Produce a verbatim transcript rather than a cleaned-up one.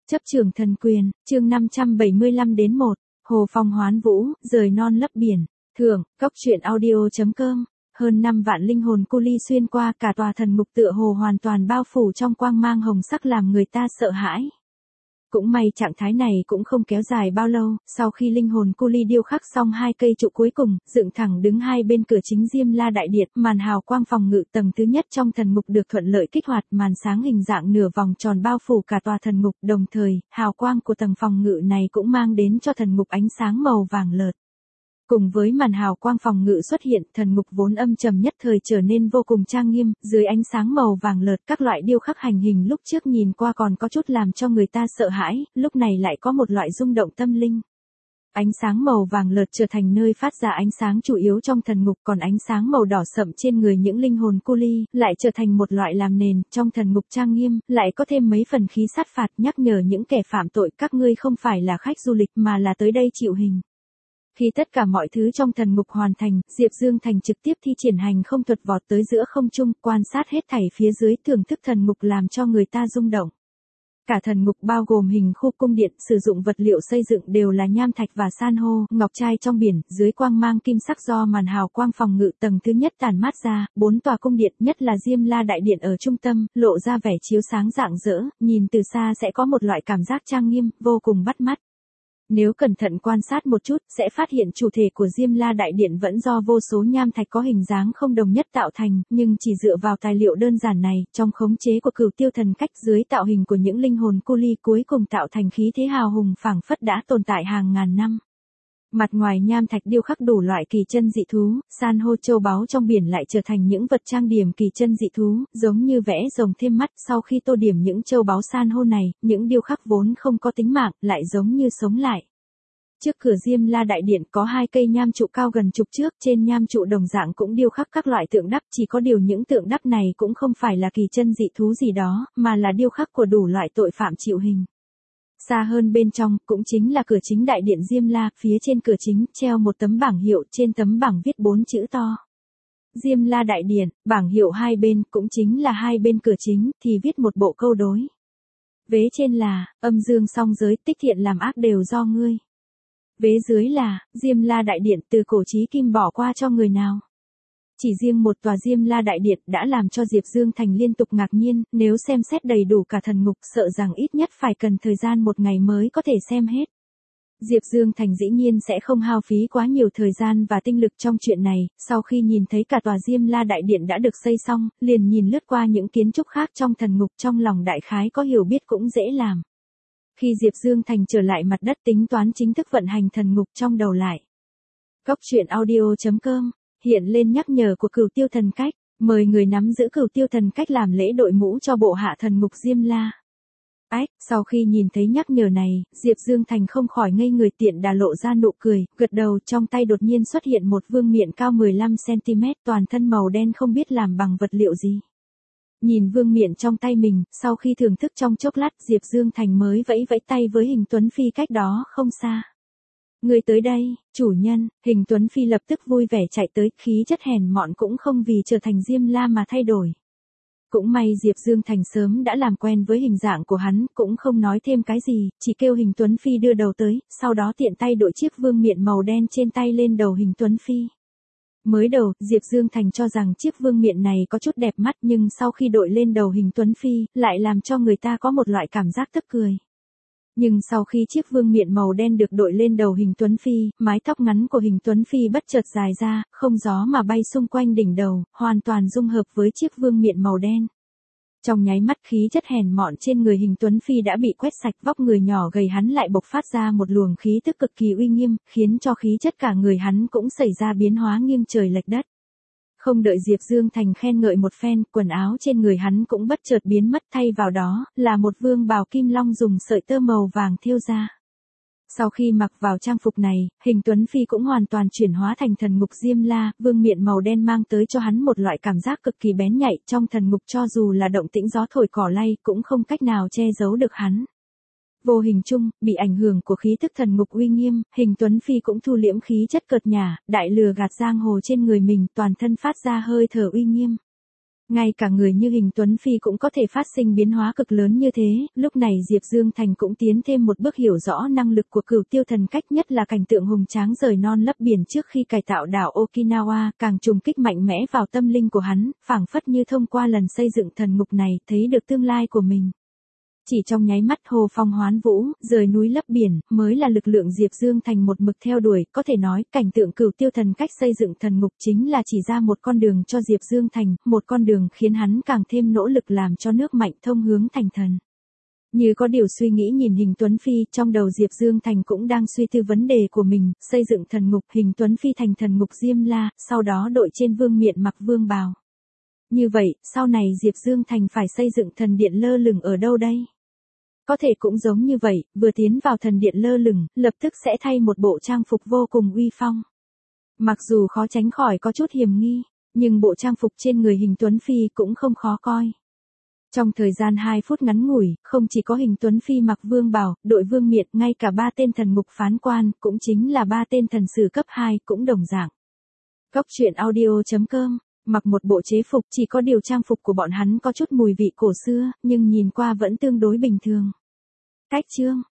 Chấp trường thần quyền, chương năm trăm bảy mươi lăm đến một, Hồ Phong hoán vũ, rời non lấp biển, thưởng, cốc truyện audio chấm com, hơn năm vạn linh hồn cu ly xuyên qua cả tòa thần ngục tựa hồ hoàn toàn bao phủ trong quang mang hồng sắc làm người ta sợ hãi. Cũng may trạng thái này cũng không kéo dài bao lâu, sau khi linh hồn cu ly điêu khắc xong hai cây trụ cuối cùng, dựng thẳng đứng hai bên cửa chính Diêm La Đại Điện, màn hào quang phòng ngự tầng thứ nhất trong thần ngục được thuận lợi kích hoạt, màn sáng hình dạng nửa vòng tròn bao phủ cả tòa thần ngục, đồng thời, hào quang của tầng phòng ngự này cũng mang đến cho thần ngục ánh sáng màu vàng lợt. Cùng với màn hào quang phòng ngự xuất hiện, thần ngục vốn âm trầm nhất thời trở nên vô cùng trang nghiêm, dưới ánh sáng màu vàng lợt các loại điêu khắc hành hình lúc trước nhìn qua còn có chút làm cho người ta sợ hãi, lúc này lại có một loại rung động tâm linh. Ánh sáng màu vàng lợt trở thành nơi phát ra ánh sáng chủ yếu trong thần ngục, còn ánh sáng màu đỏ sậm trên người những linh hồn cu ly lại trở thành một loại làm nền trong thần ngục trang nghiêm, lại có thêm mấy phần khí sát phạt nhắc nhở những kẻ phạm tội các ngươi không phải là khách du lịch mà là tới đây chịu hình. Khi tất cả mọi thứ trong thần ngục hoàn thành, Diệp Dương Thành trực tiếp thi triển hành không thuật vọt tới giữa không trung, quan sát hết thảy phía dưới, thưởng thức thần ngục làm cho người ta rung động. Cả thần ngục bao gồm hình khu cung điện, sử dụng vật liệu xây dựng đều là nham thạch và san hô, ngọc trai trong biển, dưới quang mang kim sắc do màn hào quang phòng ngự tầng thứ nhất tản mát ra, bốn tòa cung điện, nhất là Diêm La Đại Điện ở trung tâm, lộ ra vẻ chiếu sáng rạng rỡ, nhìn từ xa sẽ có một loại cảm giác trang nghiêm, vô cùng bắt mắt. Nếu cẩn thận quan sát một chút, sẽ phát hiện chủ thể của Diêm La Đại Điện vẫn do vô số nham thạch có hình dáng không đồng nhất tạo thành, nhưng chỉ dựa vào tài liệu đơn giản này, trong khống chế của Cửu Tiêu Thần Cách dưới tạo hình của những linh hồn cu ly cuối cùng tạo thành khí thế hào hùng phảng phất đã tồn tại hàng ngàn năm. Mặt ngoài nham thạch điêu khắc đủ loại kỳ chân dị thú, san hô châu báu trong biển lại trở thành những vật trang điểm kỳ chân dị thú, giống như vẽ rồng thêm mắt. Sau khi tô điểm những châu báu san hô này, những điêu khắc vốn không có tính mạng, lại giống như sống lại. Trước cửa Diêm La Đại Điện có hai cây nham trụ cao gần chục thước, trên nham trụ đồng dạng cũng điêu khắc các loại tượng đắp, chỉ có điều những tượng đắp này cũng không phải là kỳ chân dị thú gì đó, mà là điêu khắc của đủ loại tội phạm chịu hình. Xa hơn bên trong, cũng chính là cửa chính đại điện Diêm La, phía trên cửa chính, treo một tấm bảng hiệu, trên tấm bảng viết bốn chữ to. Diêm La Đại Điện, bảng hiệu hai bên, cũng chính là hai bên cửa chính, thì viết một bộ câu đối. Vế trên là, âm dương song giới, tích thiện làm ác đều do ngươi. Vế dưới là, Diêm La Đại Điện từ cổ chí kim bỏ qua cho người nào. Chỉ riêng một tòa Diêm La Đại Điện đã làm cho Diệp Dương Thành liên tục ngạc nhiên, nếu xem xét đầy đủ cả thần ngục sợ rằng ít nhất phải cần thời gian một ngày mới có thể xem hết. Diệp Dương Thành dĩ nhiên sẽ không hao phí quá nhiều thời gian và tinh lực trong chuyện này, sau khi nhìn thấy cả tòa Diêm La Đại Điện đã được xây xong, liền nhìn lướt qua những kiến trúc khác trong thần ngục, trong lòng đại khái có hiểu biết cũng dễ làm. Khi Diệp Dương Thành trở lại mặt đất tính toán chính thức vận hành thần ngục trong đầu lại. Cốc truyện audio chấm com hiện lên nhắc nhở của Cửu Tiêu Thần Cách, mời người nắm giữ Cửu Tiêu Thần Cách làm lễ đội mũ cho bộ hạ thần ngục Diêm La. Ách, sau khi nhìn thấy nhắc nhở này, Diệp Dương Thành không khỏi ngây người, tiện đà lộ ra nụ cười, gật đầu, trong tay đột nhiên xuất hiện một vương miện cao mười lăm xăng ti mét, toàn thân màu đen không biết làm bằng vật liệu gì. Nhìn vương miện trong tay mình, sau khi thưởng thức trong chốc lát, Diệp Dương Thành mới vẫy vẫy tay với Hình Tuấn Phi cách đó không xa. Người tới đây, chủ nhân. Hình Tuấn Phi lập tức vui vẻ chạy tới, khí chất hèn mọn cũng không vì trở thành Diêm La mà thay đổi. Cũng may Diệp Dương Thành sớm đã làm quen với hình dạng của hắn, cũng không nói thêm cái gì, chỉ kêu Hình Tuấn Phi đưa đầu tới, sau đó tiện tay đội chiếc vương miện màu đen trên tay lên đầu Hình Tuấn Phi. Mới đầu, Diệp Dương Thành cho rằng chiếc vương miện này có chút đẹp mắt, nhưng sau khi đội lên đầu Hình Tuấn Phi, lại làm cho người ta có một loại cảm giác tức cười. Nhưng sau khi chiếc vương miện màu đen được đội lên đầu Hình Tuấn Phi, mái tóc ngắn của Hình Tuấn Phi bất chợt dài ra, không gió mà bay xung quanh đỉnh đầu, hoàn toàn dung hợp với chiếc vương miện màu đen. Trong nháy mắt khí chất hèn mọn trên người Hình Tuấn Phi đã bị quét sạch, vóc người nhỏ gầy hắn lại bộc phát ra một luồng khí tức cực kỳ uy nghiêm, khiến cho khí chất cả người hắn cũng xảy ra biến hóa nghiêng trời lệch đất. Không đợi Diệp Dương Thành khen ngợi một phen, quần áo trên người hắn cũng bất chợt biến mất, thay vào đó là một vương bào kim long dùng sợi tơ màu vàng thêu ra. Sau khi mặc vào trang phục này, Hình Tuấn Phi cũng hoàn toàn chuyển hóa thành thần ngục Diêm La, vương miện màu đen mang tới cho hắn một loại cảm giác cực kỳ bén nhạy, trong thần ngục cho dù là động tĩnh gió thổi cỏ lay cũng không cách nào che giấu được hắn. Vô hình chung, bị ảnh hưởng của khí tức thần ngục uy nghiêm, Hình Tuấn Phi cũng thu liễm khí chất cợt nhả, đại lừa gạt giang hồ trên người mình, toàn thân phát ra hơi thở uy nghiêm. Ngay cả người như Hình Tuấn Phi cũng có thể phát sinh biến hóa cực lớn như thế, lúc này Diệp Dương Thành cũng tiến thêm một bước hiểu rõ năng lực của Cửu Tiêu Thần Cách, nhất là cảnh tượng hùng tráng rời non lấp biển trước khi cải tạo đảo Okinawa, càng trùng kích mạnh mẽ vào tâm linh của hắn, phảng phất như thông qua lần xây dựng thần ngục này, thấy được tương lai của mình. Chỉ trong nháy mắt hồ phong hoán vũ, rời núi lấp biển, mới là lực lượng Diệp Dương Thành một mực theo đuổi, có thể nói, cảnh tượng Cửu Tiêu Thần Cách xây dựng thần ngục chính là chỉ ra một con đường cho Diệp Dương Thành, một con đường khiến hắn càng thêm nỗ lực làm cho nước Mạnh thông hướng thành thần. Như có điều suy nghĩ nhìn Hình Tuấn Phi, trong đầu Diệp Dương Thành cũng đang suy tư vấn đề của mình, xây dựng thần ngục, Hình Tuấn Phi thành thần ngục Diêm La, sau đó đội trên vương miện mặc vương bào. Như vậy, sau này Diệp Dương Thành phải xây dựng thần điện lơ lửng ở đâu đây? Có thể cũng giống như vậy, vừa tiến vào thần điện lơ lửng, lập tức sẽ thay một bộ trang phục vô cùng uy phong. Mặc dù khó tránh khỏi có chút hiểm nghi, nhưng bộ trang phục trên người Hình Tuấn Phi cũng không khó coi. Trong thời gian hai phút ngắn ngủi, không chỉ có Hình Tuấn Phi mặc vương bào, đội vương miện, ngay cả ba tên thần ngục phán quan, cũng chính là ba tên thần sử cấp hai, cũng đồng dạng. Góc truyện audio chấm com, mặc một bộ chế phục, chỉ có điều trang phục của bọn hắn có chút mùi vị cổ xưa, nhưng nhìn qua vẫn tương đối bình thường. Cách chương